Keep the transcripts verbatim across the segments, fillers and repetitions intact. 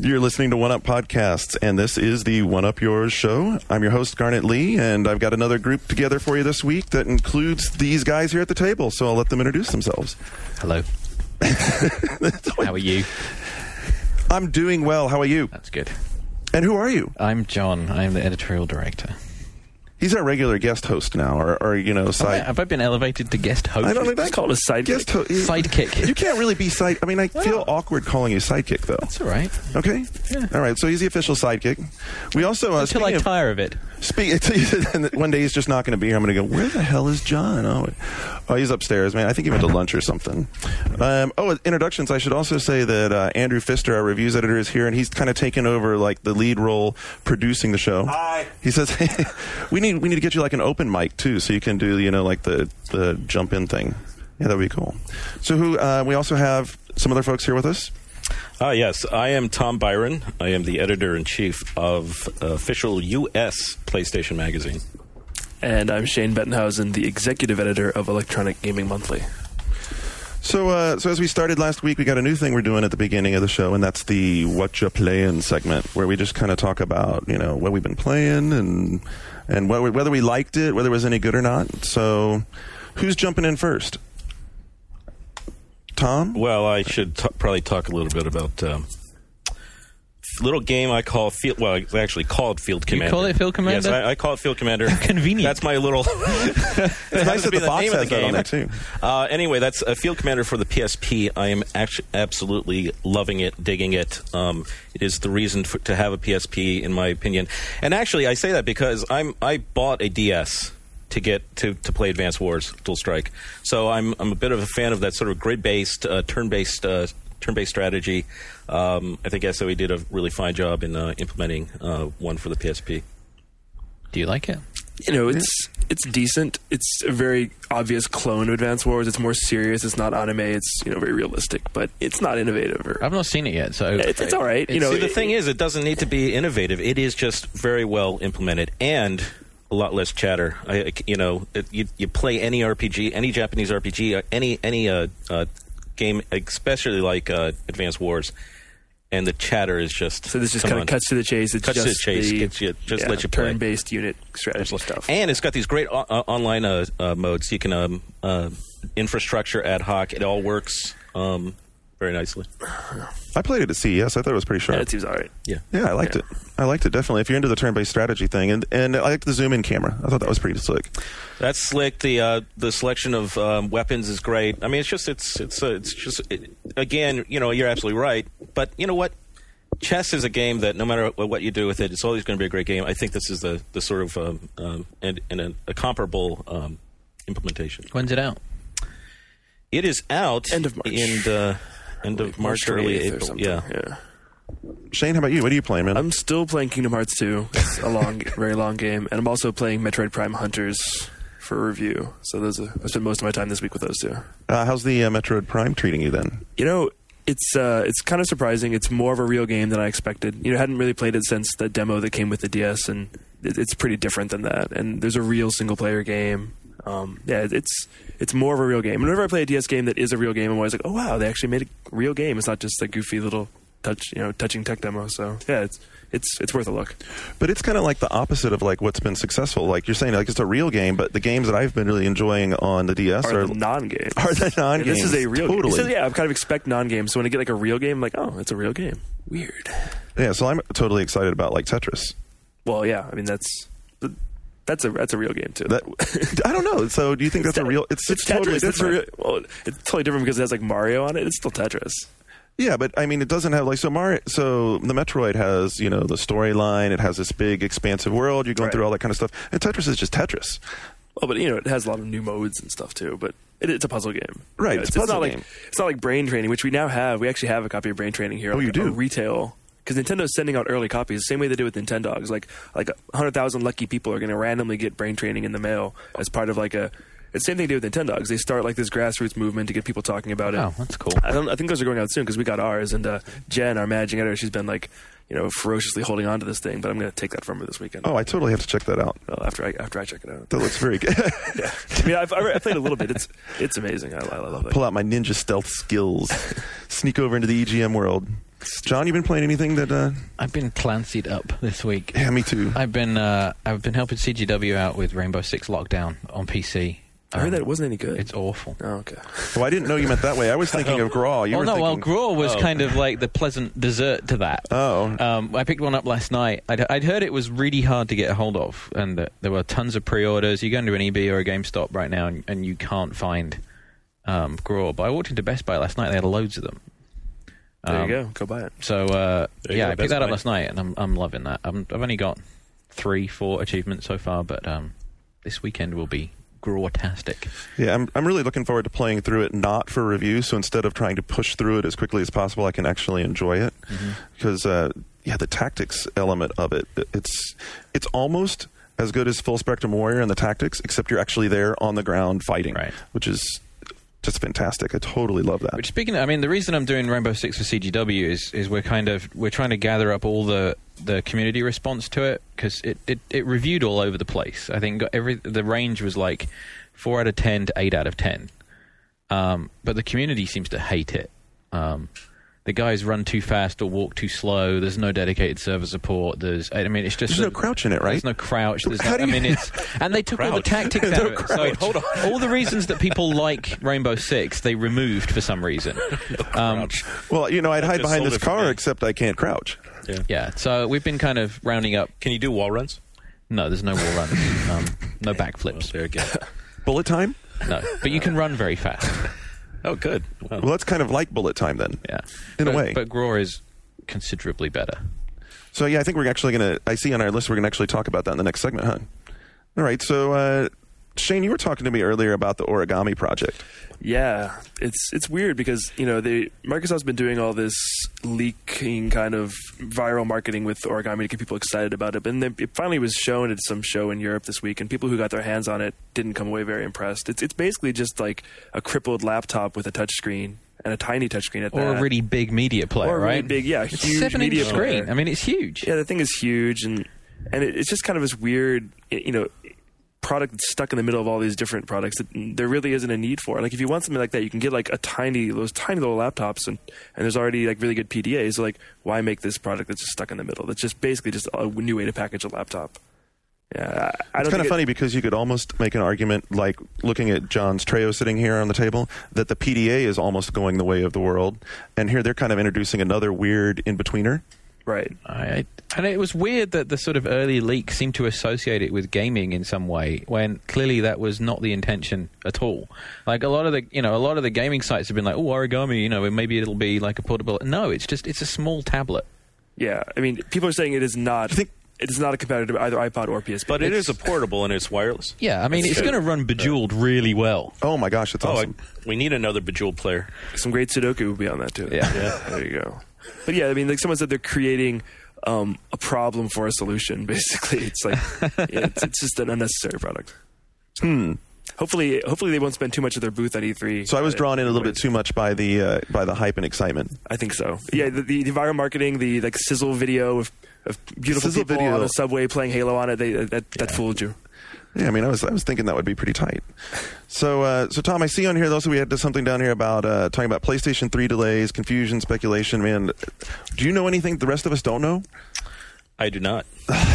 You're listening to One Up Podcasts, and this is the One Up Yours show. I'm your host, Garnet Lee, and I've got another group together for you this week that includes these guys here at the table, so I'll let them introduce themselves. Hello. How are you? I'm doing well. How are you? That's good. And who are you? I'm John. I'm the editorial director. He's our regular guest host now, or, or you know, side... Have I, have I been elevated to guest host? I don't know. That's called a sidekick. Guest ho- Sidekick. You can't really be side... I mean, I feel Oh. awkward calling you sidekick, though. That's all right. Okay? Yeah. All right, so he's the official sidekick. We also... Uh, Until I speaking of- tire of it. Speak, one day he's just not going to be here. I'm going to go, where the hell is John? Oh, oh, he's upstairs, man. I think he went to lunch or something. Um, oh, introductions. I should also say that uh, Andrew Pfister, our reviews editor, is here, and he's kind of taken over like the lead role producing the show. Hi. He says, hey, we need we need to get you like an open mic too, so you can do you know like the the jump in thing. Yeah, that would be cool. So who? Uh, we also have some other folks here with us. Ah, yes. I am Tom Byron. I am the editor-in-chief of uh, official U S PlayStation Magazine. And I'm Shane Bettenhausen, the executive editor of Electronic Gaming Monthly. So, uh, so as we started last week, we got a new thing we're doing at the beginning of the show, and that's the What You Playin' segment, where we just kind of talk about, you know, what we've been playing and and whether, whether we liked it, whether it was any good or not. So, who's jumping in first? Tom? Well, I should t- probably talk a little bit about um, a little game I call Field... Well, it's actually called Field Commander. call it Field Commander? Yes, I, I call it Field Commander. Convenient. That's my little... It's nice that the box has that on there, too. Uh, anyway, that's a Field Commander for the P S P. I am actually absolutely loving it, digging it. Um, it is the reason for, to have a P S P, in my opinion. And actually, I say that because I'm I bought a D S to get to, to play Advance Wars Dual Strike. So I'm I'm a bit of a fan of that sort of grid-based, uh, turn-based uh, turn-based strategy. Um, I think S O E did a really fine job in uh, implementing uh, one for the P S P. Do you like it? You know, it's it's decent. It's a very obvious clone of Advance Wars. It's more serious. It's not anime. It's, you know, very realistic, but it's not innovative. Or, I've not seen it yet, so... it's, it's all right. You know, See, the it- thing is, it doesn't need to be innovative. It is just very well implemented and a lot less chatter. I, you know, it, you, you play any R P G, any Japanese R P G, uh, any any uh, uh, game, especially like uh, Advance Wars, and the chatter is just... So this just come kind of on. cuts to the chase. It's Cuts to just the chase, the, gets you- just yeah, let you play. turn-based unit strategy stuff. And it's got these great o- uh, online uh, uh, modes. You can um, uh, infrastructure ad hoc. It all works um, very nicely. I played it at C E S. I thought it was pretty sharp. Yeah, it seems all right. Yeah. Yeah, I liked Yeah. it. I liked it, definitely. If you're into the turn-based strategy thing. And, and I liked the zoom-in camera. I thought that was pretty slick. That's slick. The uh, the selection of um, weapons is great. I mean, it's just it's it's uh, it's just it, again, you know, you're absolutely right. But you know what? Chess is a game that no matter what you do with it, it's always going to be a great game. I think this is the the sort of um, um, and, and a, a comparable um, implementation. When's it out? It is out End of March. in uh, end of March, early twenty-eighth or April. something. Yeah. yeah. Shane, how about you? What are you playing, man? I'm still playing Kingdom Hearts two. It's a long, very long game, and I'm also playing Metroid Prime Hunters for review. So those are, I spent most of my time this week with those two. Uh, how's the uh, Metroid Prime treating you then? You know, it's uh, it's kind of surprising. It's more of a real game than I expected. You know, I hadn't really played it since the demo that came with the D S, and it, it's pretty different than that. And there's a real single player game. Um, yeah, it's it's more of a real game. Whenever I play a D S game that is a real game, I'm always like, oh wow, they actually made a real game. It's not just a goofy little touch, you know, touching tech demo. So yeah, it's it's it's worth a look. But it's kind of like the opposite of like what's been successful. Like you're saying, like it's a real game, but the games that I've been really enjoying on the D S Are are, the non-games. are the non-games. This is a real totally. game. So, yeah, I kind of expect non-games. So when I get like a real game, I'm like, oh, it's a real game. Weird. Yeah, so I'm totally excited about like Tetris. Well, yeah, I mean that's that's a that's a real game too. That I don't know. So do you think that's a real? It's, it's, It's totally Tetris. It's different. real, well, it's totally different because it has like Mario on it. It's still Tetris. Yeah, but I mean, it doesn't have like so Mario. So the Metroid has you know the storyline. It has this big expansive world. You're going Right. through all that kind of stuff. And Tetris is just Tetris. Well, but you know, it has a lot of new modes and stuff too. But it, it's a puzzle game, Right, You know, it's a puzzle not game. like it's not like Brain Training, which we now have. We actually have a copy of Brain Training here. Oh, like you a, do? a retail. Because Nintendo's sending out early copies, the same way they do with Nintendogs. Like, like one hundred thousand lucky people are going to randomly get Brain Training in the mail as part of like a. It's the same thing they do with Nintendogs. They start like this grassroots movement to get people talking about it. Oh, that's cool. I don't. I think those are going out soon because we got ours. And uh, Jen, our managing editor, she's been like you know, ferociously holding on to this thing. But I'm going to take that from her this weekend. Oh, I totally have to check that out. Well, after I after I check it out. That looks very good. Yeah, I mean, I've, I've played a little bit. It's it's amazing. I, I love that. Pull out my ninja stealth skills. Sneak over into the E G M world. John, you been playing anything that? Uh... I've been Clancy'd up this week. Yeah, me too. I've been uh, I've been helping C G W out with Rainbow Six Lockdown on P C. I heard Um, that it wasn't any good. It's awful. Oh, okay. Oh, I didn't know you meant that way. I was thinking of Graw. You oh were no, well, thinking... Graw was Oh. kind of like the pleasant dessert to that. Oh. Um, I picked one up last night. I'd, I'd heard it was really hard to get a hold of, and that there were tons of pre-orders. You go into an E B or a GameStop right now, and, and you can't find um, Graw. But I walked into Best Buy last night. They had loads of them. There Um, you go. Go buy it. So uh, There you yeah, go, I picked Best that up Buy. last night, and I'm I'm loving that. I'm, I've only got three, four achievements so far, but um, this weekend will be Graw-tastic. Yeah, I'm I'm really looking forward to playing through it, not for review. So instead of trying to push through it as quickly as possible, I can actually enjoy it. Because uh, yeah, the tactics element of it, it's it's almost as good as Full Spectrum Warrior and the tactics, except you're actually there on the ground fighting, Right. which is just fantastic. I totally love that. Which, speaking of, I mean, the reason I'm doing Rainbow Six for C G W is is we're kind of we're trying to gather up all the the community response to it, because it, it it reviewed all over the place. I think got every the range was like four out of ten to eight out of ten, um, but the community seems to hate it. Um, the guys run too fast or walk too slow. There's no dedicated server support. There's, I mean, it's just There's no crouch in it, right? There's no crouch. There's How no, do you- I mean, it's and they took all the Crouch. tactics out No of it. crouch. So hold on, all the reasons that people like Rainbow Six, they removed for some reason. Um, Well, you know, I'd hide just behind sold this it for car, me. except I can't crouch. Yeah. yeah, so we've been kind of rounding up. Can you do wall runs? No, there's no wall runs, um, no backflips. There again. Bullet time? No, but you can run very fast. Oh, good. Wow. Well, that's kind of like bullet time then. Yeah, In a but, way. But Graw is considerably better. So yeah, I think we're actually going to, I see on our list we're going to actually talk about that in the next segment, huh? All right, so uh, Shane, you were talking to me earlier about the Origami project. Yeah, it's it's weird because you know they Microsoft's been doing all this leaking kind of viral marketing with Origami to get people excited about it, but then it finally was shown at some show in Europe this week, and people who got their hands on it didn't come away very impressed. It's it's basically just like a crippled laptop with a touchscreen and a tiny touchscreen at Or that. a really big media player, Or a really right? big, yeah, it's huge a seven media inch screen. player. I mean, it's huge. Yeah, the thing is huge, and and it, it's just kind of this weird, you know, product that's stuck in the middle of all these different products that there really isn't a need for. Like if you want something like that, you can get like a tiny, those tiny little laptops, and and there's already like really good P D As. So like, why make this product that's just stuck in the middle? That's just basically just a new way to package a laptop. Yeah, I, I It's don't kind of think funny because you could almost make an argument, like looking at John's Treo sitting here on the table, that the P D A is almost going the way of the world, and here they're kind of introducing another weird in-betweener. It, right. I, and it was weird that the sort of early leak seemed to associate it with gaming in some way, when clearly that was not the intention at all. Like a lot of the, you know, a lot of the gaming sites have been like, "Oh, Origami, you know, maybe it'll be like a portable." No, it's just it's a small tablet. Yeah, I mean, people are saying it is not. You think- it is not a competitor to either iPod or P S P. But it It's- is a portable and it's wireless. Yeah, I mean, That's it's good. going to run Bejeweled really well. Oh my gosh, that's Oh, awesome. I, we need another Bejeweled player. some great Sudoku would be on that too. Yeah. Yeah. There you go. But yeah, I mean, like someone said, they're creating um, a problem for a solution. Basically, it's like yeah, it's, it's just an unnecessary product. Hmm. Hopefully, hopefully they won't spend too much of their booth at E three. So I was Uh, drawn in a little bit anyways. too much by the uh, by the hype and excitement. I think so. Yeah, the, the, the viral marketing, the like sizzle video of, of beautiful Sizzle people video. on a subway playing Halo on it. They, that that fooled you. Yeah, I mean, I was I was thinking that would be pretty tight. So, uh, so Tom, I see on here also we had something down here about uh, talking about PlayStation three delays, confusion, speculation. Man, do you know anything the rest of us don't know? I do not.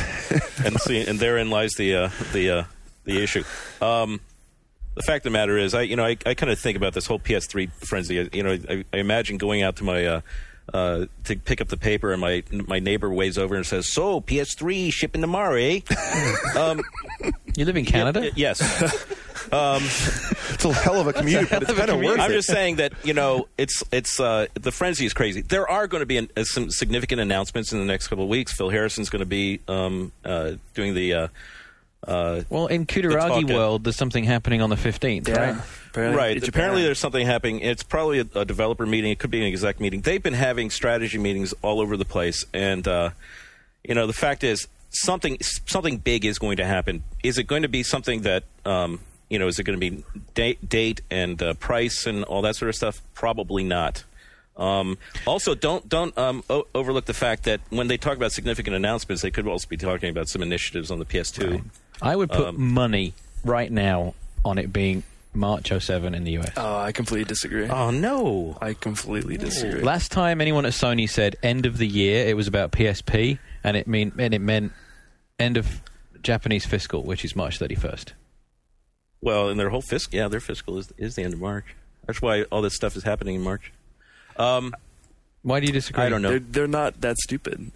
and see, and therein lies the uh, the uh, the issue. Um, the fact of the matter is, I you know I, I kind of think about this whole P S three frenzy. You know, I, I imagine going out to my uh, uh, to pick up the paper, and my my neighbor waves over and says, "So P S three shipping tomorrow, eh?" um, You live in Canada? y- yes. Um, It's a hell of a commute, but it's kind of worth I'm it. just saying that you know it's it's uh, the frenzy is crazy. There are going to be an, uh, some significant announcements in the next couple of weeks. Phil Harrison's going to be um, uh, doing the. Uh, uh, Well, in talk, Kutaragi uh, world, there's something happening on the fifteenth, right? Apparently, right. in Japan. Apparently, there's something happening. It's probably a, a developer meeting. It could be an exec meeting. They've been having strategy meetings all over the place, and uh, you know the fact is something something big is going to happen. Is it going to be something that um, you know? Is it going to be date, date and uh, price and all that sort of stuff? Probably not. Um, also, don't don't um, o- overlook the fact that when they talk about significant announcements, they could also be talking about some initiatives on the P S two. Right. I would put Um, money right now on it being March oh seven in the U S. Oh, I completely disagree. Oh no! I completely disagree. Last time anyone at Sony said end of the year, it was about P S P, and it mean and it meant end of Japanese fiscal, which is March thirty-first. Well, and their whole fiscal, yeah, their fiscal is is the end of March. That's why all this stuff is happening in March. Um, Why do you disagree? I don't know. They're, they're not that stupid.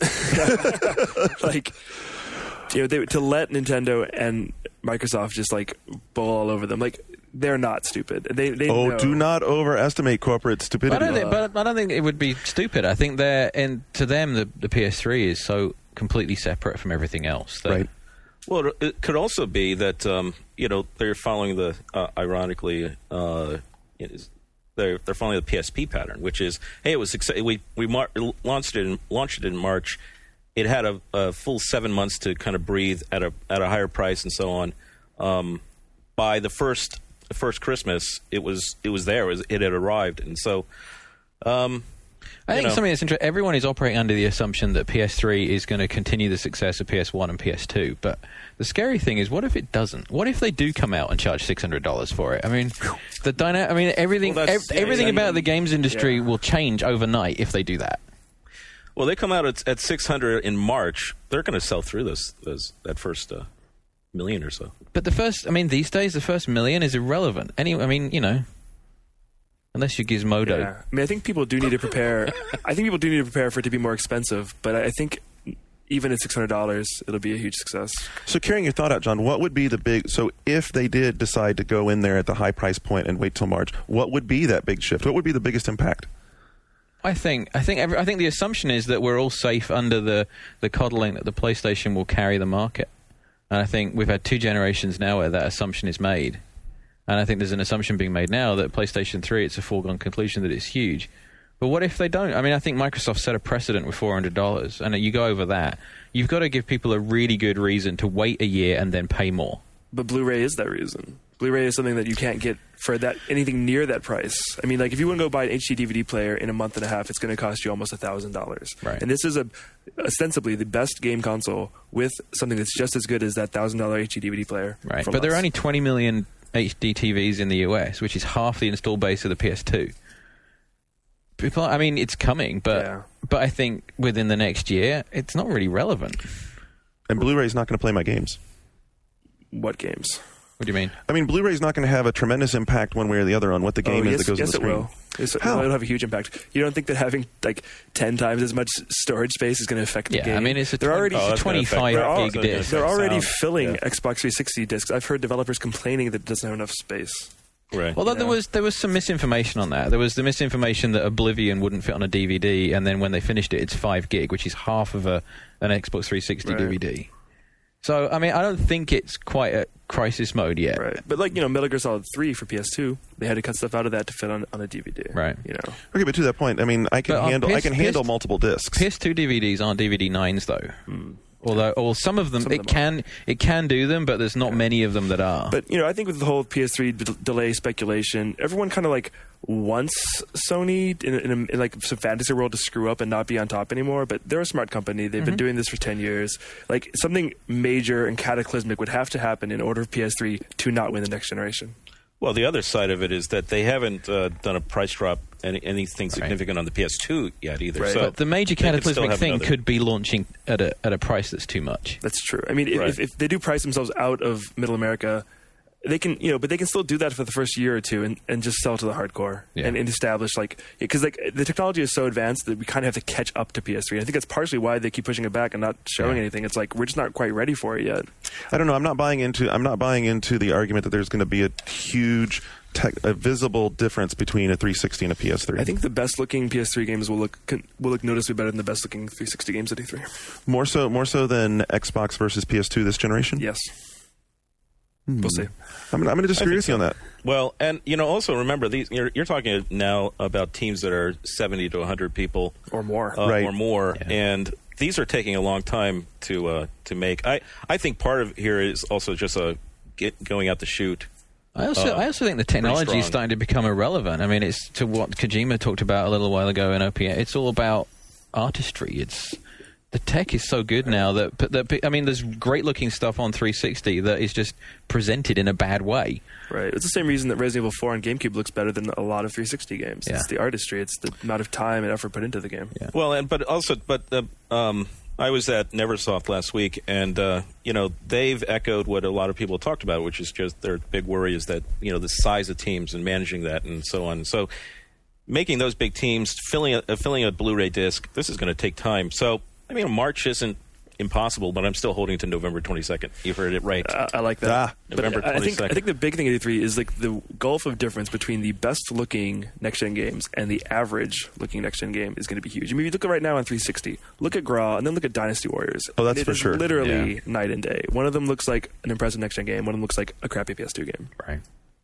Like, you know, they, to let Nintendo and Microsoft just like bowl all over them, like they're not stupid. They, they Oh, know. do not overestimate corporate But I stupidity. don't think, but I don't think it would be stupid. I think they're, and to them, the, the P S three is so completely separate from everything else. That, Right. Well, it- it could also be that um, you know they're following the uh, ironically uh, it is, they're they're following the P S P pattern, which is hey, it was success- we we mar- launched it in, launched it in March. It had a, a full seven months to kind of breathe at a at a higher price and so on. Um, by the first the first Christmas, it was it was there. It, was, it had arrived, and so. Um, I You think know. something that's interesting. Everyone is operating under the assumption that P S three is going to continue the success of P S one and P S two. But the scary thing is, what if it doesn't? What if they do come out and charge six hundred dollars for it? I mean, the dyna- I mean, everything. Well, that's- ev- everything yeah, about yeah. the games industry Yeah. will change overnight if they do that. Well, they come out at, at six hundred in March. They're going to sell through this, this that first uh, million or so. But the first, I mean, these days, the first million is irrelevant. Any, I mean, you know, unless you're Gizmodo. Yeah. I mean, I think people do need to prepare. I think people do need to prepare for it to be more expensive, but I think even at six hundred dollars, it'll be a huge success. So carrying your thought out, John, what would be the big... So if they did decide to go in there at the high price point and wait till March, what would be that big shift? What would be the biggest impact? I think I think every, I think the assumption is that we're all safe under the, the coddling that the PlayStation will carry the market, and I think we've had two generations now where that assumption is made, and I think there's an assumption being made now that PlayStation three, it's a foregone conclusion that it's huge. But what if they don't? I mean, I think Microsoft set a precedent with four hundred dollars, and you go over that, you've got to give people a really good reason to wait a year and then pay more. But Blu-ray is that reason. Blu-ray is something that you can't get for that anything near that price. I mean, like if you want to go buy an H D D V D player in a month and a half, it's going to cost you almost a thousand dollars. Right. And this is a ostensibly the best game console with something that's just as good as that thousand dollar H D D V D player. Right, from but there us. are only twenty million H D T Vs in the U S, which is half the install base of the P S two. People, I mean, it's coming, but Yeah. but I think within the next year, it's not really relevant. And Blu-ray's not going to play my games. What games? What do you mean? I mean, Blu-ray's not going to have a tremendous impact one way or the other on what the game oh, is yes, that goes yes, on the screen. it will. Yes, How? It'll have a huge impact. You don't think that having like ten times as much storage space is going to affect the Yeah, game? I mean, it's a they're twen- already Oh, that's gonna affect- twenty-five they're all- gig disc. they're already sound. filling Yeah. Xbox three sixty discs. I've heard developers complaining that it doesn't have enough space. Right. Although there Yeah. was there was some misinformation on that. There was the misinformation that Oblivion wouldn't fit on a D V D, and then when they finished it, it's five gig, which is half of a an Xbox three sixty Right. D V D. So, I mean, I don't think it's quite at crisis mode yet. Right. But like, you know, Metal Gear Solid three for P S two, they had to cut stuff out of that to fit on, on a D V D. Right. You know. Okay, but to that point, I mean, I can But on handle P I S can handle P S multiple discs. P S two D V Ds aren't D V D nines though. Although, or some of them, Some of it them can it can do them, but there's not many of them that are. But, you know, I think with the whole P S three d- delay speculation, everyone kind of like wants Sony in, in, a, in like some fantasy world to screw up and not be on top anymore. But they're a smart company. They've been doing this for ten years. Like something major and cataclysmic would have to happen in order for P S three to not win the next generation. Well, the other side of it is that they haven't uh, done a price drop, any, anything significant on the P S two yet either. Right. So But the major they could still cataclysmic have thing another- could be launching at a at a price that's too much. That's true. I mean, if, Right. if, if they do price themselves out of Middle America, they can, you know, but they can still do that for the first year or two and, and just sell to the hardcore Yeah. and, and establish like because like the technology is so advanced that we kind of have to catch up to P S three. I think that's partially why they keep pushing it back and not showing Yeah. anything. It's like we're just not quite ready for it yet. I don't know. I'm not buying into. I'm not buying into the argument that there's going to be a huge, tech, a visible difference between a three sixty and a P S three. I think the best looking P S three games will look can, will look noticeably better than the best looking three sixty games at E three. more so, more so than Xbox versus P S two this generation. Yes, we'll see. I'm, I'm going to disagree think with you on that. Well, and you know, also remember these. You're, you're talking now about teams that are seventy to one hundred people Or more. uh, Right. or more, Yeah. and these are taking a long time to uh, to make. I I think part of here is also just a get going out the chute. I also, uh, I also think the technology strong. is starting to become irrelevant. I mean, it's to what Kojima talked about a little while ago in O P A. It's all about artistry. It's the tech is so good now that, that I mean, there's great looking stuff on three sixty that is just presented in a bad way. Right. It's the same reason that Resident Evil four on GameCube looks better than a lot of three sixty games. Yeah. It's the artistry. It's the amount of time and effort put into the game. Yeah. Well, and but also, but uh, um, I was at Neversoft last week, and uh, you know they've echoed what a lot of people talked about, which is just their big worry is that you know the size of teams and managing that and so on. So making those big teams, filling a, uh, filling a Blu-ray disc, this is going to take time. So I mean, March isn't impossible, but I'm still holding to November twenty-second. You've heard it right. I, I like that. Ah, November But I think, twenty-second. I think the big thing at E three is like the gulf of difference between the best-looking next-gen games and the average-looking next-gen game is going to be huge. I mean, if you look at right now on three sixty, look at Gra, and then look at Dynasty Warriors. Oh, that's It for is sure. literally Yeah. night and day. One of them looks like an impressive next-gen game. One of them looks like a crappy P S two game. Right.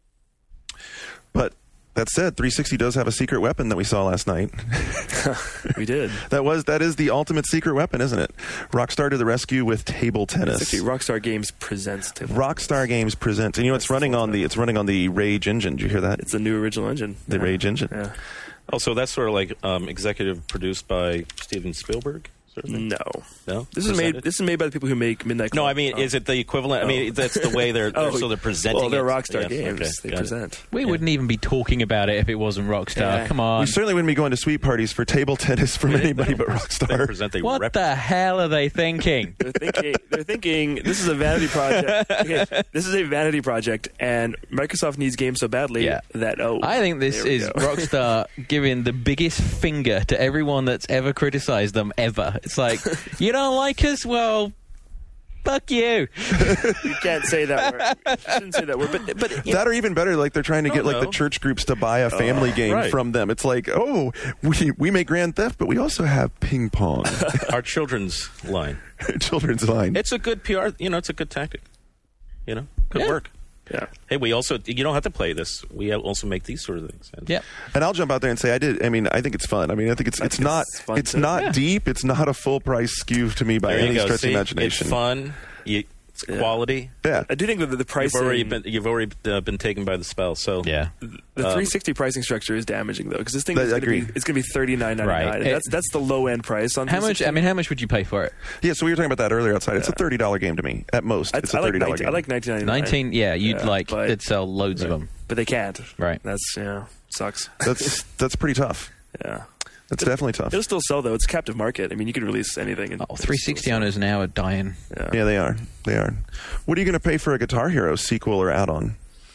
But that said, three sixty does have a secret weapon that we saw last night. We did. That was that is the ultimate secret weapon, isn't it? Rockstar to the rescue with table tennis. Actually, Rockstar Games presents table. Rockstar Games presents, and you know it's That's the running full on the title. it's running on the Rage engine. Did you hear that? It's a new original engine. The Yeah. Rage engine. Yeah. Also, that's sort of like um, executive produced by Steven Spielberg. Sort of thing. No. No, This is made. Presented? This is made by the people who make Midnight No, Club. I mean, Oh. is it the equivalent? I mean, that's the way they're, they're Oh, so they're presenting. Well, they're it. Rockstar Yes, Games. okay, They got it. present. We Yeah. wouldn't even be talking about it if it wasn't Rockstar. Yeah. Come on. We certainly wouldn't be going to sweet parties for table tennis from anybody but They Rockstar. present. They What rep- the hell are they thinking? They're thinking. They're thinking. This is a vanity project. Okay, this is a vanity project, and Microsoft needs games so badly Yeah. that oh, I think this there we is go. Rockstar giving the biggest finger to everyone that's ever criticized them ever. It's like, you don't like us? Well, fuck you. You can't say that word. You shouldn't say that word. But but you know, That or even better, like they're trying to No, get like the no. church groups to buy a family game right. from them. It's like, oh, we we make Grand Theft, but we also have ping pong, our children's line. children's line. It's a good P R. You know, it's a good tactic. You know, good Yeah. work. yeah. Hey, we also you don't have to play this. We also make these sort of things. And Yep. And I'll jump out there and say I did. I mean, I think it's fun. I mean, I think it's I it's think not it's fun it's too. not Yeah. deep. It's not a full price skew to me by There you any go. stretch of See? imagination. It's fun. You, it's Yeah. quality. Yeah. I do think that the, the You've pricing. already been you've already uh, been taken by the spell. So Yeah. The Um, three sixty pricing structure is damaging though, because this thing That- is going to be agreed. it's going to be thirty-nine ninety-nine. Right. And It- that's that's the low end price on How much? I mean, how much would you pay for it? Yeah, so we were talking about that earlier outside. It's a thirty dollar game to me at most. I, It's a I like thirty dollar nineteen, game. I like nineteen ninety-nine. Nineteen. Yeah, you'd Yeah, like but- it'd sell loads of them. but they can't. Right. That's yeah, sucks. That's that's pretty tough. Yeah. That's definitely tough. It'll still sell though. It's a captive market. I mean, you can release anything. And Oh, three sixty owners now are dying. Yeah. Yeah, they are. They are. What are you going to pay for a Guitar Hero sequel or add-on?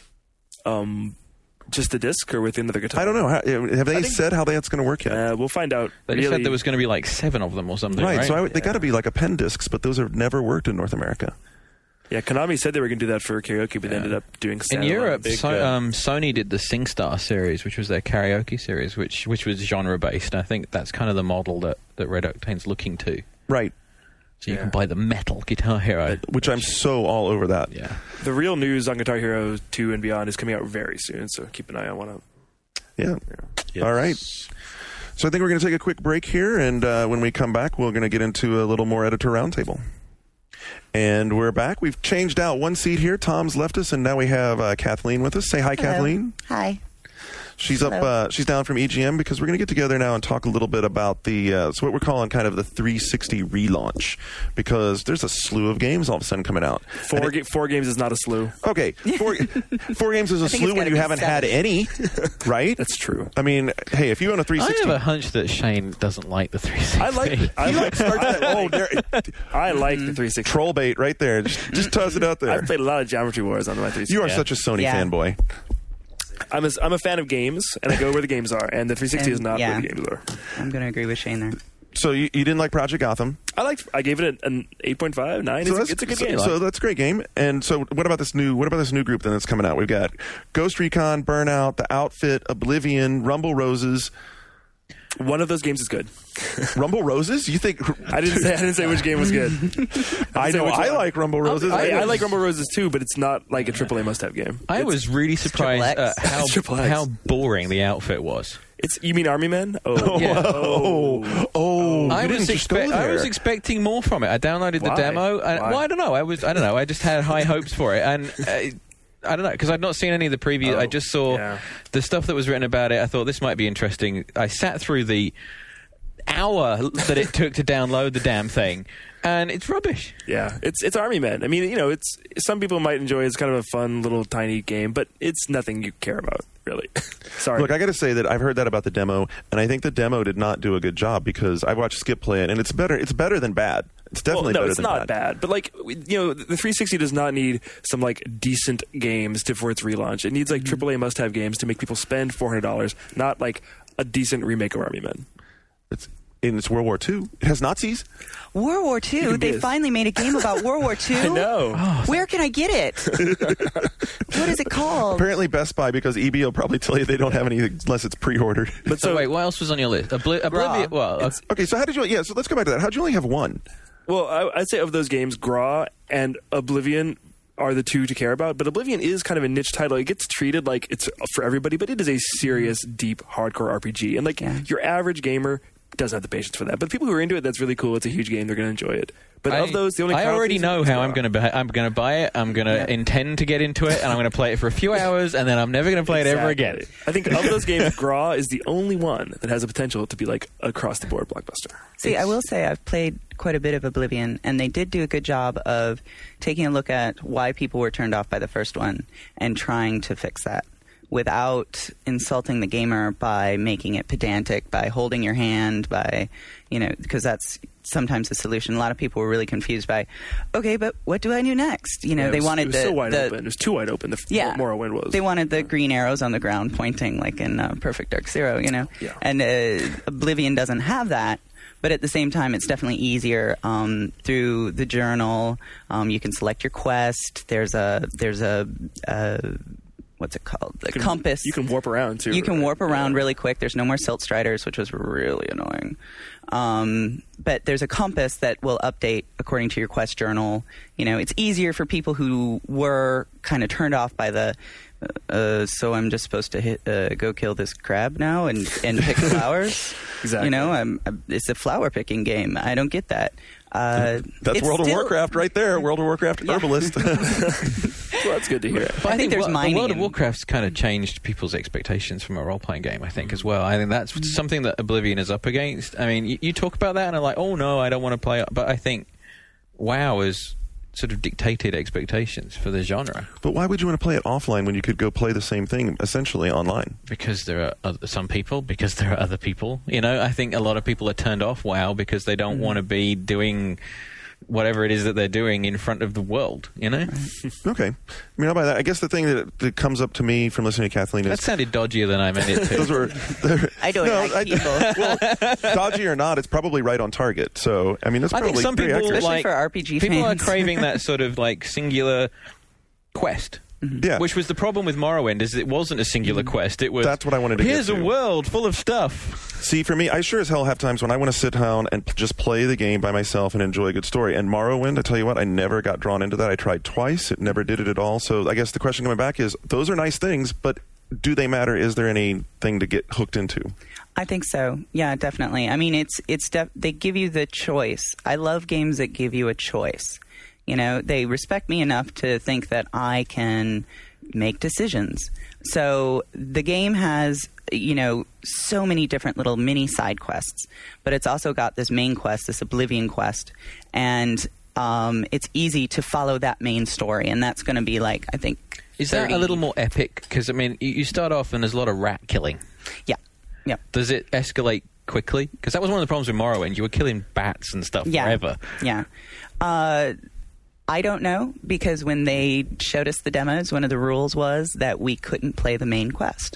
Um, just the disc or with another guitar? I don't know. How, have they I think- said how that's going to work yet? Uh, we'll find out. They really. just said there was going to be like seven of them or something. right, Right. so I, would- they Yeah. got to be like append discs, but those have never worked in North America. Yeah, Konami said they were going to do that for karaoke, but they Yeah. ended up doing In standalone. Europe, Big, so, uh, um, Sony did the SingStar series, which was their karaoke series, which which was genre based. I think that's kind of the model that, that Red Octane's looking to. Right, So you Yeah. can buy the metal Guitar Hero. which I'm so all over that. Yeah. The real news on Guitar Hero two and beyond is coming out very soon, so keep an eye on one of Yeah. yes. All right. So I think we're going to take a quick break here, and uh, when we come back, we're going to get into a little more editor roundtable. And we're back. We've changed out one seat here. Tom's left us, and now we have uh, Kathleen with us. Say hi, Hello. Kathleen. Hi. She's up. Hello. Uh, she's down from E G M because we're going to get together now and talk a little bit about the uh, so what we're calling kind of the three sixty relaunch, because there's a slew of games all of a sudden coming out. four. And it- Ga- four games is not a slew. okay, four, four games is a I think slew it's when gotta you be haven't had seven. any, right? That's true. I mean, hey, if you own a three I sixty, have a hunch that Shane doesn't like the three sixty. I like. I like. oh, there, I like the three sixty. troll bait right there. Just, just toss it out there. I've played a lot of Geometry Wars on my three sixty. You are Yeah. such a Sony Yeah. fanboy. I'm a, I'm a fan of games, and I go where the games are, and the three sixty And, is not yeah. where the games are. I'm going to agree with Shane there. So you, you didn't like Project Gotham. I liked. I gave it an eight point five, nine. So It's, a- it's a good so, game. So that's a great game. And so what about this new? What about this new group then that's coming out? We've got Ghost Recon, Burnout, The Outfit, Oblivion, Rumble Roses. One of those games is good. Rumble Roses? You think? I didn't say. I didn't say which game was good. I say know. which I one. like Rumble Roses. I, I like Rumble Roses too, but it's not like a triple A must-have game. I It's- was really surprised Triple at X. how, Triple X. how boring the outfit was. It's you mean Army Men? Oh, Yeah. Oh, oh! I you was, didn't just go expect, I there. was expecting more from it. I downloaded the Why? demo. And, Why? well, I don't know. I was. I don't know. I just had high hopes for it, and uh, I don't know, because I'd not seen any of the previews. Oh, I just saw yeah. the stuff that was written about it. I thought this might be interesting. I sat through the hour that it took to download the damn thing, and it's rubbish. Yeah, it's it's Army Men. I mean, you know, it's some people might enjoy it. It's kind of a fun little tiny game, but it's nothing you care about, really. Sorry. Look, I got to say that I've heard that about the demo, and I think the demo did not do a good job because I watched Skip play it, and it's better. It's better than bad. It's definitely well, no, better it's than not bad. bad. But like, you know, the three sixty does not need some like decent games to, for its relaunch. It needs like triple A must-have games to make people spend four hundred dollars, not like a decent remake of Army Men. It's in it's World War Two. It has Nazis. World War Two. can be They a- finally made a game about World War Two. I know. Where can I get it? What is it called? Apparently Best Buy, because E B will probably tell you they don't have anything unless it's pre-ordered. But So, so, wait, what else was on your list? Obli- Oblivion. Well, uh, Okay, so how did you? Yeah, so let's go back to that. How did you only have one? well, I, I'd say of those games, Graw and Oblivion are the two to care about. But Oblivion is kind of a niche title. It gets treated like it's for everybody, but it is a serious, deep, hardcore R P G. And like Yeah. your average gamer doesn't have the patience for that. But people who are into it, that's really cool. It's a huge game. They're going to enjoy it. But I, of those, the only I already crowd know pleaser is how I'm Graw. going to I'm going to buy it. I'm going to Yeah. intend to get into it, and I'm going to play it for a few hours, and then I'm never going to play it ever again. Exactly. I think of those games, Graw is the only one that has the potential to be like across the board blockbuster. See, I will say I've played quite a bit of Oblivion, and they did do a good job of taking a look at why people were turned off by the first one and trying to fix that without insulting the gamer by making it pedantic, by holding your hand, by, you know, because that's sometimes the solution. A lot of people were really confused by, okay, but what do I do next? You know, Yeah, it they was- wanted it was the, so wide the open. It was too wide open. The yeah, Morrowind was. They wanted the green arrows on the ground pointing, like in uh, Perfect Dark Zero, you know. Yeah. And uh, Oblivion doesn't have that, but at the same time, it's definitely easier um, through the journal. Um, you can select your quest. There's a there's a uh, what's it called? The You can- compass. You can warp around too. You can right? warp around Yeah. really quick. There's no more silt striders, which was really annoying. Um, but there's a compass that will update according to your quest journal. You know, it's easier for people who were kind of turned off by the. Uh, so I'm just supposed to hit, uh, go kill this crab now and, and pick flowers. Exactly. You know, I'm, I'm, it's a flower picking game. I don't get that. Uh, That's it's World of still- Warcraft right there. World of Warcraft Yeah. herbalist. Well, that's good to hear. But I think there's Wo- mining the World of in- Warcraft's kind of changed people's expectations from a role-playing game, I think, as well. I think that's something that Oblivion is up against. I mean, you, you talk about that and I'm like, oh, no, I don't want to play it. But I think WoW has sort of dictated expectations for the genre But why would you want to play it offline when you could go play the same thing essentially online? because there are other, some people, because there are other people. You know, I think a lot of people are turned off WoW because they don't want to be doing whatever it is that they're doing in front of the world, you know? Okay. I mean, how about that? I guess the thing that, that comes up to me from listening to Kathleen That is sounded dodgier than I meant it to. those were. I don't no, like I- people. well, dodgy or not, it's probably right on target. So, I mean, that's I probably think some very people, accurate. Especially like, for R P G people fans. are craving that sort of like singular quest. Yeah. Which was the problem with Morrowind, is it wasn't a singular quest. It was That's what I wanted to get Here's a to. world full of stuff. See, for me, I sure as hell have times when I want to sit down and p- just play the game by myself and enjoy a good story. And Morrowind, I tell you what, I never got drawn into that. I tried twice. It never did it at all. So I guess the question coming back is, those are nice things, but do they matter? Is there anything to get hooked into? I think so. Yeah, definitely. I mean, it's it's def- they give you the choice. I love games that give you a choice. You know, they respect me enough to think that I can make decisions. So the game has, you know, so many different little mini side quests, but it's also got this main quest, this Oblivion quest, and um, it's easy to follow that main story, and that's going to be like, I think, Is that thirty a little more epic? Because, I mean, you, you start off and there's a lot of rat killing. Yeah, yeah. Does it escalate quickly? Because that was one of the problems with Morrowind. You were killing bats and stuff Yeah. forever. Yeah. Uh, I don't know, because when they showed us the demos, one of the rules was that we couldn't play the main quest.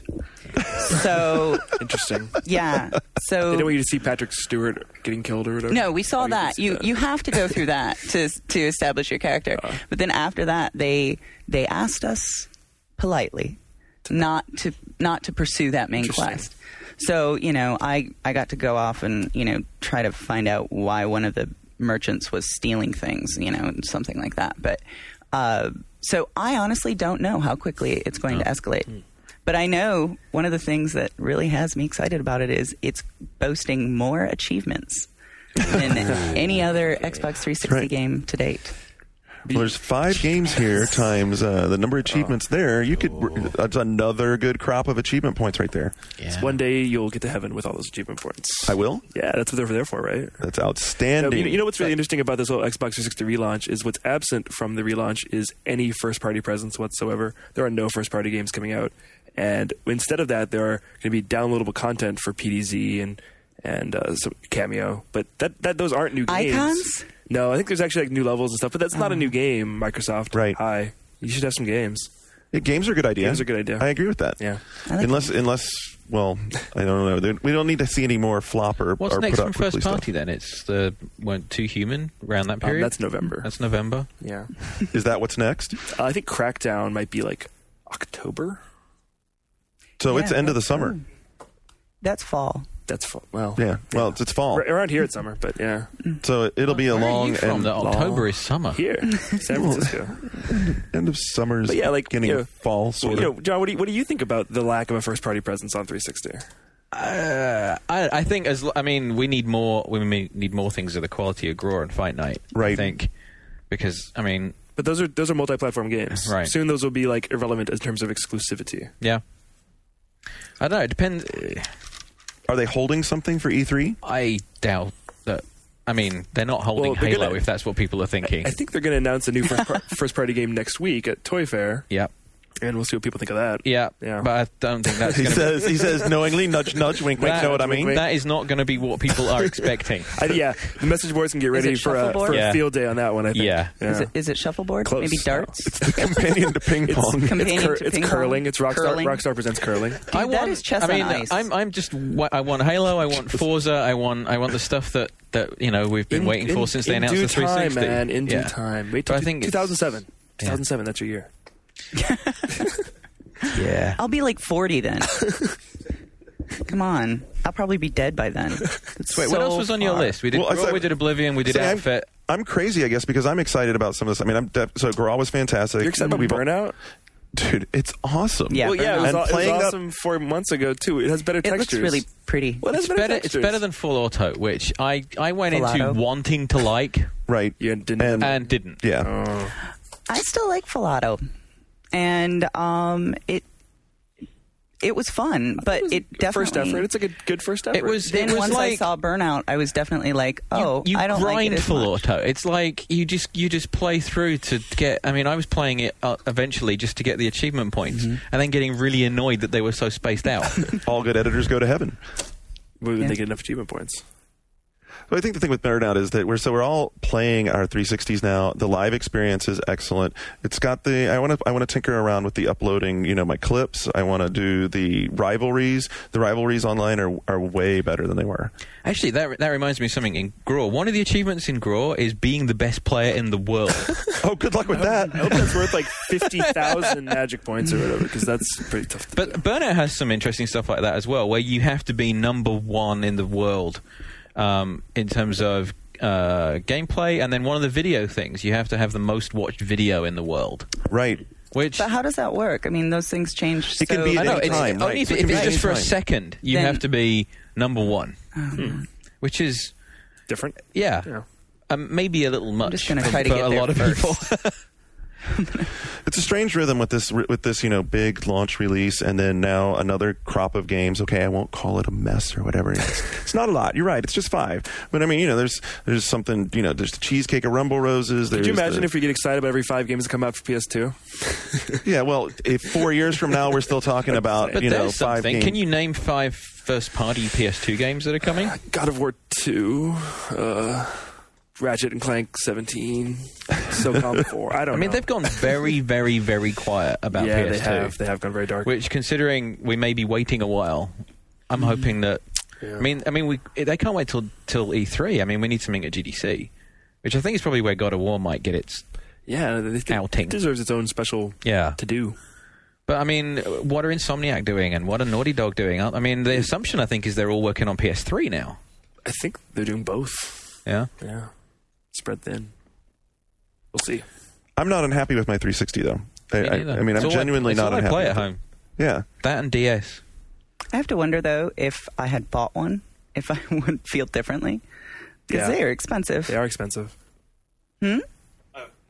So, Interesting. yeah. They So, didn't want you to see Patrick Stewart getting killed or whatever. no, we saw Oh, you did that. see You that. you have to go through that to to establish your character. But then after that, they they asked us politely not to not to pursue that main Interesting. quest. So, you know, I, I got to go off and, you know, try to find out why one of the merchants was stealing things, you know, and something like that. But uh, so I honestly don't know how quickly it's going to escalate. But I know one of the things that really has me excited about it is it's boasting more achievements than any other Xbox three sixty Right. game to date. Well, there's five games here times uh, the number of achievements there. You could. That's another good crop of achievement points right there. Yeah. One day you'll get to heaven with all those achievement points. I will. Yeah, that's what they're there for, right? That's You outstanding. know, you know what's really interesting about this whole Xbox three sixty relaunch is what's absent from the relaunch is any first-party presence whatsoever. There are no first-party games coming out, and instead of that, there are going to be downloadable content for P D Z and and uh, some Cameo. But that that those aren't new games. Icons? No, I think there's actually like new levels and stuff, but that's not a new game. Microsoft, Right. Hi, you should have some games. Yeah, games are a good idea. Games are a good idea. I agree with that. Yeah. I like unless, unless, well, I don't know. There- We don't need to see any more flop or, What's or next put from up quickly first party stuff. then? It's the weren't Too Human around that Um, period. that's November. That's November. Yeah, Is that what's next? uh, I think Crackdown might be like October. So Yeah, it's end of the that's summer. true. That's fall. That's fall. Well, Yeah. Well, it's, it's fall. Ar- around here it's summer, but yeah, So it, it'll be a Where are long you from? and That October is summer. here, San Francisco. end of summer's But yeah, like, beginning you know, of fall. Sort you know, of. John, what do you, what do you think about the lack of a first-party presence on three sixty? Uh, I, I think as l- I mean, we need more. We may need more things of the quality of Graw and Fight Night. I Right. think because I mean, But those are those are multi-platform games. Right. Soon those will be like irrelevant in terms of exclusivity. yeah. I don't know. It depends. Are they holding something for E three? I doubt that. I mean, they're not holding Well, they're Halo gonna- if that's what people are thinking. I think they're going to announce a new first par- first-party game next week at Toy Fair, yeah. and we'll see what people think of that. Yeah. Yeah. But I don't think that's He going to be. says. He says knowingly, nudge, nudge, wink, wink. That- Know what I mean? That is not going to be what people are expecting. I, yeah, the message boards can get ready it for, a, shuffleboard? for Yeah. a field day on that one, I think. Yeah. Is it is it shuffleboard? Close. Maybe darts? The companion to ping It's, pong. Companion it's, cur- to it's ping curling. pong? It's Rockstar. Curling? Rockstar presents curling. I Dude, that is chess I mean, on ice. I'm I'm just wa- I want Halo. I want Forza. I want I want the stuff that, that you know we've been In- waiting in- for since they in announced due the three sixty. time, man. In due Yeah. time. Wait But till I think two it's- thousand seven. Yeah. two thousand seven. That's your year. Yeah. I'll be like forty then. Come on. I'll probably be dead by then. It's Wait, what so else was on your far. list? We did Well, I Graw, said- we did Oblivion, we did See, I'm- Outfit. I'm crazy, I guess, because I'm excited about some of this. I mean, I'm def- so Graw was fantastic. You're excited about We've all- Burnout? Dude, it's awesome. Yeah, Well, yeah, it Burnout. was, And aw- it was playing that- awesome four months ago too. It has better It textures. looks really pretty. Well, it has It's better, better. It's textures. better than Full Auto, which I I went Full into Auto? wanting to like Right. You didn't. And- and didn't. Yeah. Oh. I still like Filato, and um, it it was fun, but it definitely First effort. It's like a good first effort. It was. Then it was once like, I saw Burnout, I was definitely like, "Oh, you, you I don't grind like it as Full much." Auto. It's like you just you just play through to get. I mean, I was playing it uh, eventually just to get the achievement points, Mm-hmm. and then getting really annoyed that they were so spaced out. All good editors go to heaven. When Yeah. they get enough achievement points. So I think the thing with Burnout is that we're so we're all playing our three sixties now. The live experience is excellent. It's got the I want to I want to tinker around with the uploading. You know, my clips. I want to do the rivalries. The rivalries online are are way better than they were. Actually, that that reminds me of something in Graw. One of the achievements in Graw is being the best player in the world. Oh, good luck with that. I hope that's worth like fifty thousand magic points or whatever, because that's pretty tough. To But do. Burnout has some interesting stuff like that as well, where you have to be number one in the world um, in terms of uh, gameplay, and then one of the video things, you have to have the most watched video in the world. Right. Which But how does that work? I mean, those things change. It can so be I know any it's, time, only right. if, So it if can be it's just any for a time. second, you Then- have to be number one, which is Different. yeah, Yeah. um, maybe a little much just gonna for, try to for get a there lot of first. people. It's a strange rhythm with this with this you know big launch release, and then now another crop of games. Okay, I won't call it a mess or whatever. It's, it's not a lot. You're right. It's just five. But I mean, you know, there's there's something. You know, there's the cheesecake of Rumble Roses. Could you there's imagine the- if we get excited about every five games that come out for P S two? Yeah. Well, if four years from now we're still talking about But you know there's five something. games. Can you name five first-party P S two games that are coming? God of War two, uh, Ratchet and Clank seventeen, SOCOM four. I don't I mean, know. they've gone very, very, very quiet about yeah, P S two. they have. They have gone very dark. Which, considering we may be waiting a while, I'm hoping that. Yeah. I mean, I mean, we they can't wait till till E three. I mean, we need something at G D C, which I think is probably where God of War might get its. yeah, they, they, outing. it deserves its own special Yeah, to do. but I mean, what are Insomniac doing, and what are Naughty Dog doing? I mean, the assumption I think is they're all working on P S three now. I think they're doing both. Yeah, Yeah, spread thin. We'll see. I'm not unhappy with my three sixty though. I, Me I, neither. I mean, It's I'm all I- genuinely it's not all I unhappy. play with at it. home. Yeah. That and D S. I have to wonder though if I had bought one, if I would feel differently because Yeah. they are expensive. They are expensive. Hmm?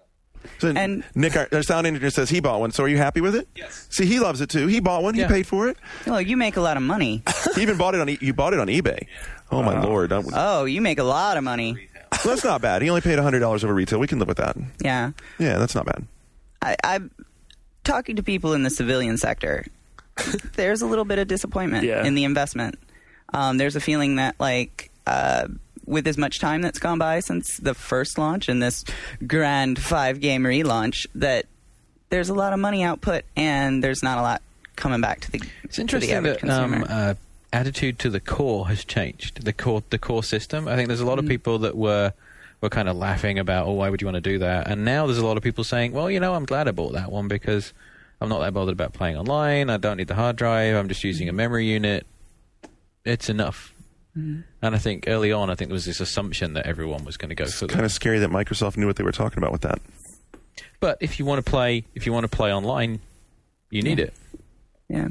So And- Nick, our, our sound engineer, says he bought one. So are you happy with it? Yes. See, he loves it too. He bought one. Yeah. He paid for it. Well, you make a lot of money. He even bought it on. E- you bought it on eBay. Oh my lord! Don't- Oh, you make a lot of money. Well, that's not bad. He only paid one hundred dollars over retail. We can live with that. Yeah. Yeah, that's not bad. I, I'm talking to people in the civilian sector. There's a little bit of disappointment Yeah. in the investment. Um, there's a feeling that, like, uh, with as much time that's gone by since the first launch and this grand five-game relaunch, that there's a lot of money output and there's not a lot coming back to the It's to the interesting average that um, consumer. uh, attitude to the core has changed. The core, the core system. I think there's a lot of people that were were kind of laughing about, oh, why would you want to do that? And now there's a lot of people saying, well, you know, I'm glad I bought that one because I'm not that bothered about playing online. I don't need the hard drive. I'm just using a memory unit. It's enough. Mm-hmm. And I think early on, I think there was this assumption that everyone was going to go for Kind that. of scary that Microsoft knew what they were talking about with that. But if you want to play, if you want to play online, you need it. yeah.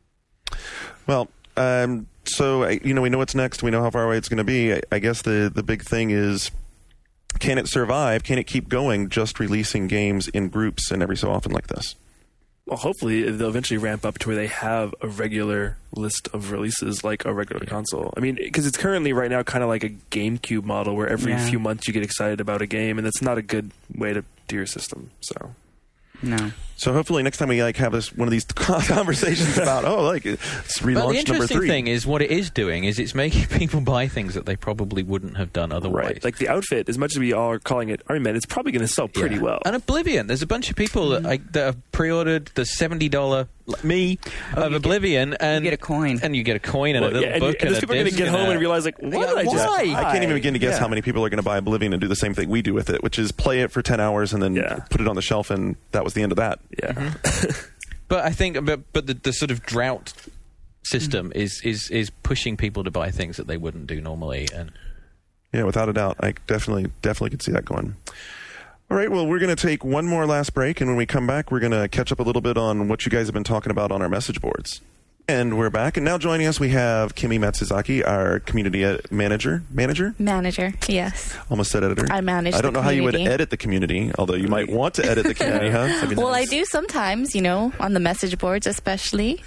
Well, um, so uh, you know, we know what's next. We know how far away it's going to be. I, I guess the the big thing is, can it survive? Can it keep going? Just releasing games in groups and every so often like this. Well, hopefully they'll eventually ramp up to where they have a regular list of releases like a regular console. I mean, because it's currently right now kind of like a GameCube model where every Yeah. few months you get excited about a game, and that's not a good way to do your system. So No. So hopefully next time we like have this one of these conversations about oh like it's But the relaunch number interesting three. thing is what it is doing is it's making people buy things that they probably wouldn't have done otherwise. right, like the outfit, as much as we all are calling it Iron Man, it's probably going to sell pretty Yeah. well. And Oblivion, there's a bunch of people that, I, that have pre-ordered the seventy dollars like me Oh, of you Oblivion, and get a coin. and you get a coin and Well, a little yeah, and, book and and, those a people are going to disc get and home a- and realize, like, what Yeah, did I just why? buy? I can't even begin to guess Yeah. how many people are going to buy Oblivion and do the same thing we do with it, which is play it for ten hours and then Yeah. put it on the shelf, and that was the end of that. Yeah. But I think, but but the, the sort of drought system is, is is pushing people to buy things that they wouldn't do normally, and Yeah, without a doubt. I definitely, definitely could see that going. All right, well, we're going to take one more last break, and when we come back, we're going to catch up a little bit on what you guys have been talking about on our message boards. And we're back, and now joining us, we have Kimi Matsuzaki, our community ed- manager. Manager? Manager, yes. Almost said editor. I manage I don't the know how you would community. edit the community, although you might want to edit the community, huh? That'd be Well, I nice. do sometimes, you know, on the message boards especially.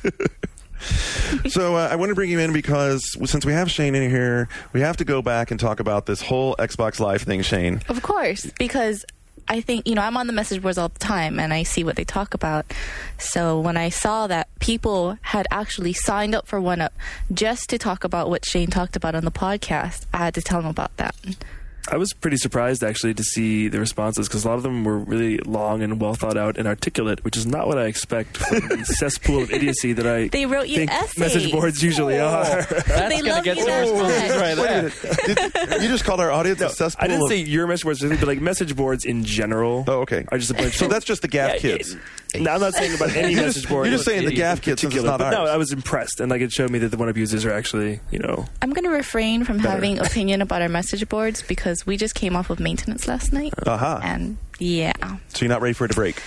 So uh, I want to bring you in because since we have Shane in here, we have to go back and talk about this whole Xbox Live thing, Shane. Of course, because I think, you know, I'm on the message boards all the time and I see what they talk about. So when I saw that people had actually signed up for OneUp just to talk about what Shane talked about on the podcast, I had to tell them about that. I was pretty surprised actually to see the responses because a lot of them were really long and well thought out and articulate, which is not what I expect from the cesspool of idiocy that I They wrote you think essays. message boards usually are. that's They going to love get you some that responses much. right there. Did, you just called our audience a cesspool I didn't of- say your message boards, but like message boards in general. Oh, okay. Are just a bunch So of that's just the Gaff Yeah, kids. yeah. No, I'm not saying about any You're message just, board. you're just saying the in Gaff kids since it's particular, not but ours. no, I was impressed, and like it showed me that the OneUp users are actually, you know, I'm going to refrain from having opinion about our message boards because we just came off of maintenance last night. Aha. And yeah. So you're not ready for it to break.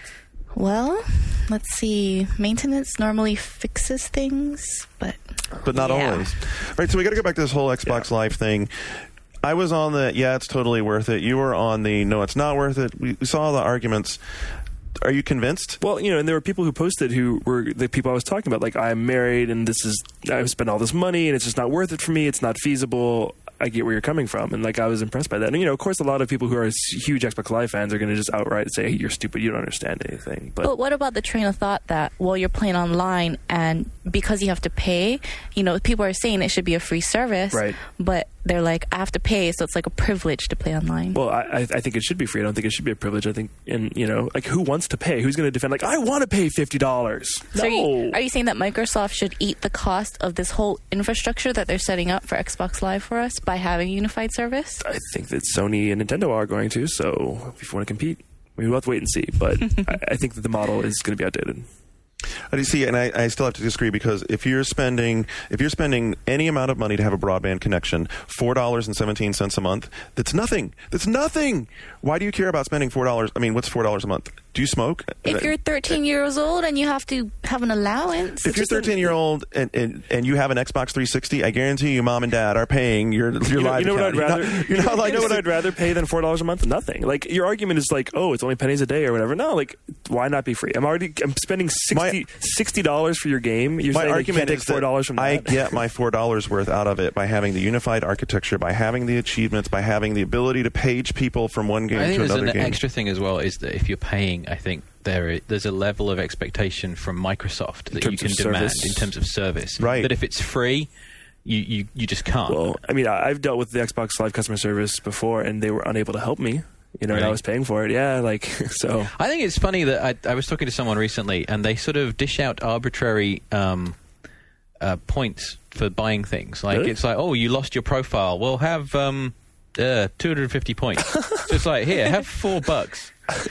Well, let's see. Maintenance normally fixes things, but But not yeah. always. Right, so we got to go back to this whole Xbox Live thing. I was on the, yeah, it's totally worth it. You were on the, no, it's not worth it. We, we saw the arguments. Are you convinced? well, you know, and there were people who posted who were the people I was talking about. Like, I'm married, and this is I've spent all this money, and it's just not worth it for me. It's not feasible. I get where you're coming from, and like I was impressed by that. And you know, of course, a lot of people who are huge Xbox Live fans are going to just outright say, hey, "You're stupid. You don't understand anything." But, But what about the train of thought that, well, you're playing online and because you have to pay, you know, people are saying it should be a free service, Right. but they're like, I have to pay, so it's like a privilege to play online. well, I, I think it should be free. I don't think it should be a privilege. I think, and you know, like who wants to pay? Who's going to defend? Like, I want to pay fifty dollars. So No. are you, are you saying that Microsoft should eat the cost of this whole infrastructure that they're setting up for Xbox Live for us by having a unified service? I think that Sony and Nintendo are going to. So if you want to compete, we will have to wait and see. But I, I think that the model is going to be outdated. I do see, and I, I still have to disagree because if you're spending if you're spending any amount of money to have a broadband connection, four dollars and seventeen cents a month, that's nothing. That's nothing. Why do you care about spending four dollars? I mean, what's four dollars a month? Do you smoke? If you're thirteen years old and you have to have an allowance. If you're thirteen year old and, and, and you have an Xbox three sixty, I guarantee you mom and dad are paying your, your You know, live you know what I'd account. rather? You're not, you're not like you know what I'd rather pay than four dollars a month? Nothing. Like your argument is like, oh, it's only pennies a day or whatever. No, like why not be free? I'm already I'm spending sixty dollars for your game. You're my saying argument you can't is take four dollars from that. I get my four dollars worth out of it by having the unified architecture, by having the achievements, by having the ability to page people from one game I think to there's another an game. extra thing as well is that if you're paying, I think there is, there's a level of expectation from Microsoft that you terms can of demand service. in terms of service. Right. That if it's free, you, you, you just can't. Well, I mean, I- I've dealt with the Xbox Live customer service before, and they were unable to help me. You know, and I Really? was paying for it. Yeah, like so. I think it's funny that I, I was talking to someone recently, and they sort of dish out arbitrary um, uh, points for buying things. Like Really? it's like, oh, you lost your profile. Well, have um, uh, two hundred fifty points. So it's like, here, have four bucks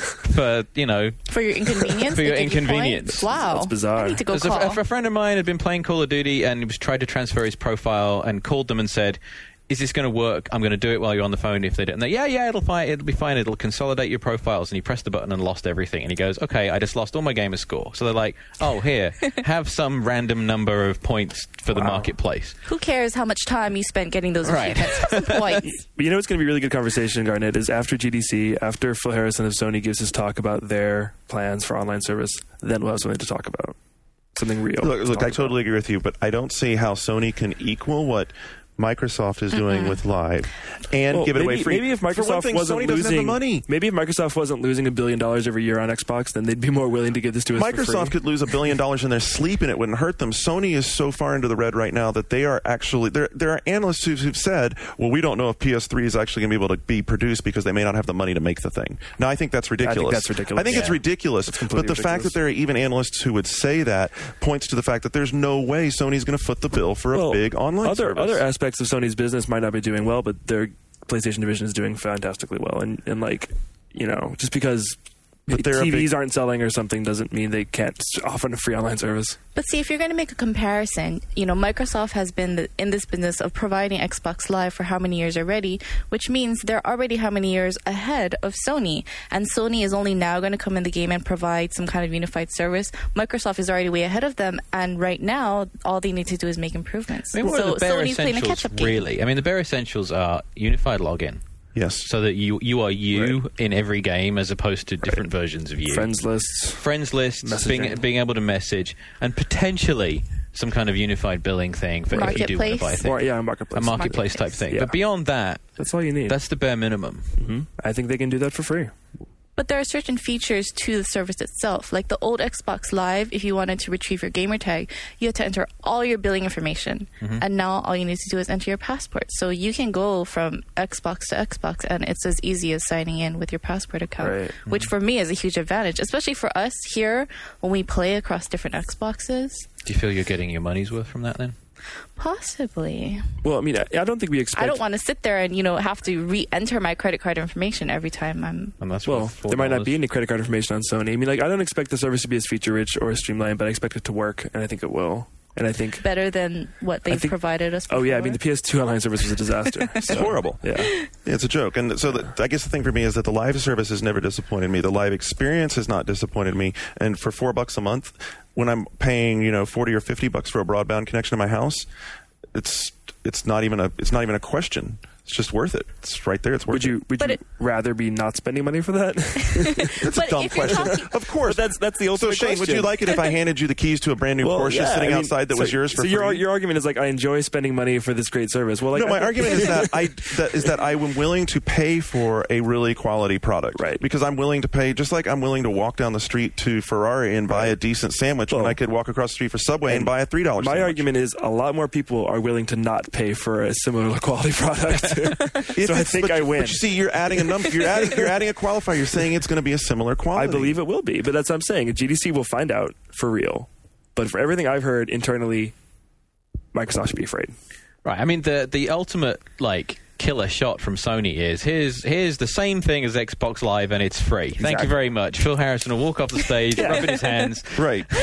for you know. For your inconvenience? For your They give you inconvenience. points? Wow. That's bizarre. I need to go There's a, call. a friend of mine had been playing Call of Duty and he was tried to transfer his profile and called them and said, is this going to work? I'm going to do it while you're on the phone if they don't. And they, yeah, yeah, it'll, fi- it'll be fine. It'll consolidate your profiles. And he pressed the button and lost everything. And he goes, okay, I just lost all my gamer score. So they're like, oh, here, have some random number of points for the Wow. marketplace. Who cares how much time you spent getting those Right. achievements? Have some points. But you know what's going to be a really good conversation, Garnet, is after G D C, after Phil Harrison of Sony gives his talk about their plans for online service, then we'll have something to talk about. Something real. Look, to look talk I totally agree with you, but I don't see how Sony can equal what Microsoft is doing with Live and Well, give it maybe, away free. Maybe if For one Microsoft thing, wasn't Sony doesn't losing have the money. maybe if Microsoft wasn't losing a billion dollars every year on Xbox, then they'd be more willing to give this to us for Microsoft free. could lose a billion dollars in their sleep and it wouldn't hurt them. Sony is so far into the red right now that they are actually there. There are analysts who've, who've said, "Well, we don't know if P S three is actually going to be able to be produced because they may not have the money to make the thing." Now, I think that's ridiculous. that's ridiculous. I think it's Yeah. ridiculous. It's But completely the fact that ridiculous. there are even analysts who would say that points to the fact that there's no way Sony's going to foot the bill for a Well, big online other service. other aspects of Sony's business might not be doing well, but their PlayStation division is doing fantastically well. And and like you know, just because But they're a T Vs big- aren't selling or something doesn't mean they can't s- offer a free online service. But see, if you're going to make a comparison, you know, Microsoft has been the, in this business of providing Xbox Live for how many years already, which means they're already how many years ahead of Sony. And Sony is only now going to come in the game and provide some kind of unified service. Microsoft is already way ahead of them, and right now, all they need to do is make improvements. I mean, what so are the bare Sony's playing a essentials, catch-up game. really? I mean, the bare essentials are unified login. Yes. So that you you are you Right. in every game as opposed to different versions of you. Friends lists. Friends lists, being, Messaging. being able to message, and potentially some kind of unified billing thing for if you do want to buy Marketplace. things. Or, yeah, a marketplace. A marketplace type thing. Yeah. But beyond that, That's all you need. that's the bare minimum. hmm I think they can do that for free. But there are certain features to the service itself. Like the old Xbox Live, if you wanted to retrieve your gamer tag, you had to enter all your billing information. Mm-hmm. And now all you need to do is enter your passport. So you can go from Xbox to Xbox, and it's as easy as signing in with your passport account, Right. which for me is a huge advantage, especially for us here when we play across different Xboxes. Do you feel you're getting your money's worth from that then? Possibly. Well, I mean, I, I don't think we expect. I don't want to sit there and, you know, have to re-enter my credit card information every time I'm... And that's Well, what, four there might not dollars. be any credit card information on Sony. I mean, like, I don't expect the service to be as feature-rich or as streamlined, but I expect it to work, and I think it will. And I think. better than what they've think- provided us before. Oh yeah, I mean, the P S two online service was a disaster. It's horrible. Yeah. Yeah, it's a joke. And so the, I guess the thing for me is that the live service has never disappointed me. The live experience has not disappointed me. And for four bucks a month, when I'm paying, you know, forty or fifty bucks for a broadband connection to my house, it's it's not even a it's not even a question. It's just worth it. It's right there. It's worth Would you would But you it- rather be not spending money for that? It's But a dumb if you're question. talking- Of course. But that's that's the So ultimate Shane, would question. you like it if I handed you the keys to a brand new Well, Porsche yeah, sitting I mean, outside that so, was yours for so free? your your argument is like I enjoy spending money for this great service. Well, like no, I my think- argument is that I that is that I am willing to pay for a really quality product, Right. Because I'm willing to pay, just like I'm willing to walk down the street to Ferrari and buy a decent sandwich when Well, I could walk across the street for Subway and, and buy a three dollars. My sandwich. argument is a lot more people are willing to not pay for a similar quality product. If so I it's- think but, I win. But you see, you're adding a number. You're adding. You're adding a qualifier. You're saying it's going to be a similar quality. I believe it will be, but that's what I'm saying. At G D C, we'll find out for real. But for everything I've heard internally, Microsoft should be afraid. Right. I mean, the the ultimate like killer shot from Sony is here's here's the same thing as Xbox Live and it's free. Thank you Exactly. very much. Phil Harrison will walk off the stage, rubbing his hands. Right.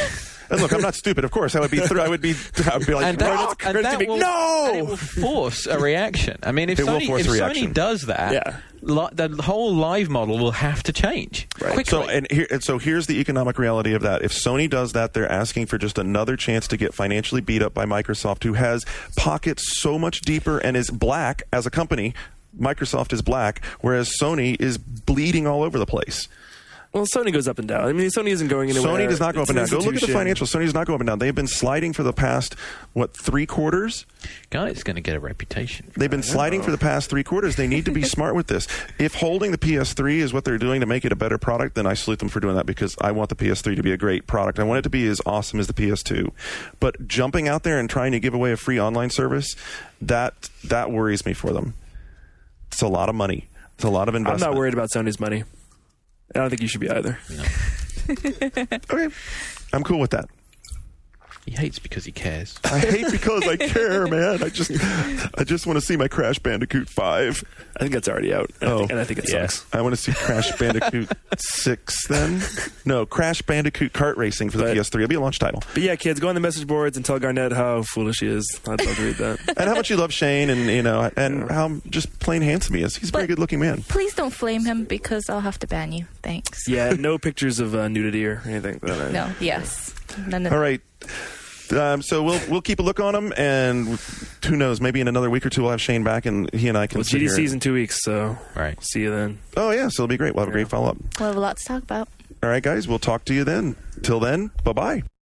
And look, I'm not stupid. Of course, I would be. Th- I would be. I would be like, and that, "Rock!" and that Be, will, no. and it will force a reaction. I mean, if It will Sony, force if a reaction. Sony does that, Yeah. li- the whole live model will have to change quickly. So and here, and so here's the economic reality of that. If Sony does that, they're asking for just another chance to get financially beat up by Microsoft, who has pockets so much deeper and is black as a company. Microsoft is black, whereas Sony is bleeding all over the place. Well, Sony goes up and down. I mean, Sony isn't going anywhere. Sony does not go up It's and an down. Go look at the institution. financials. Sony does not go up and down. They've been sliding for the past, what, three quarters? Guy's going to get a reputation. for They've been sliding for the past three quarters. They need to be smart with this. If holding the P S three is what they're doing to make it a better product, then I salute them for doing that, because I want the P S three to be a great product. I want it to be as awesome as the P S two. But jumping out there and trying to give away a free online service, that that worries me for them. It's a lot of money. It's a lot of I'm investment. not worried about Sony's money. I don't think you should be either. Okay. I'm cool with that. He hates because he cares. I hate because I care, man. I just I just want to see my Crash Bandicoot five. I think that's already out. And I Oh. think, and I think it Yeah. sucks. I want to see Crash Bandicoot six then. No, Crash Bandicoot Kart Racing for the But- P S three. It'll be a launch title. But yeah, kids, go on the message boards and tell Garnett how foolish he is. I'd love to read that. And how much you love Shane, and you know, and how just plain handsome he is. He's a very But- good looking man. Please don't flame him because I'll have to ban you. Thanks. Yeah, no pictures of uh, nudity or anything. That I, No. Yes. None of All right. Um, so we'll we'll keep a look on him, and who knows? Maybe in another week or two we'll have Shane back, and he and I can. Well, sit G D here C's and- in two weeks, so Right. see you then. Oh yeah, so it'll be great. We'll have a great follow up. We'll have a lot to talk about. All right, guys. We'll talk to you then. Till then, bye bye.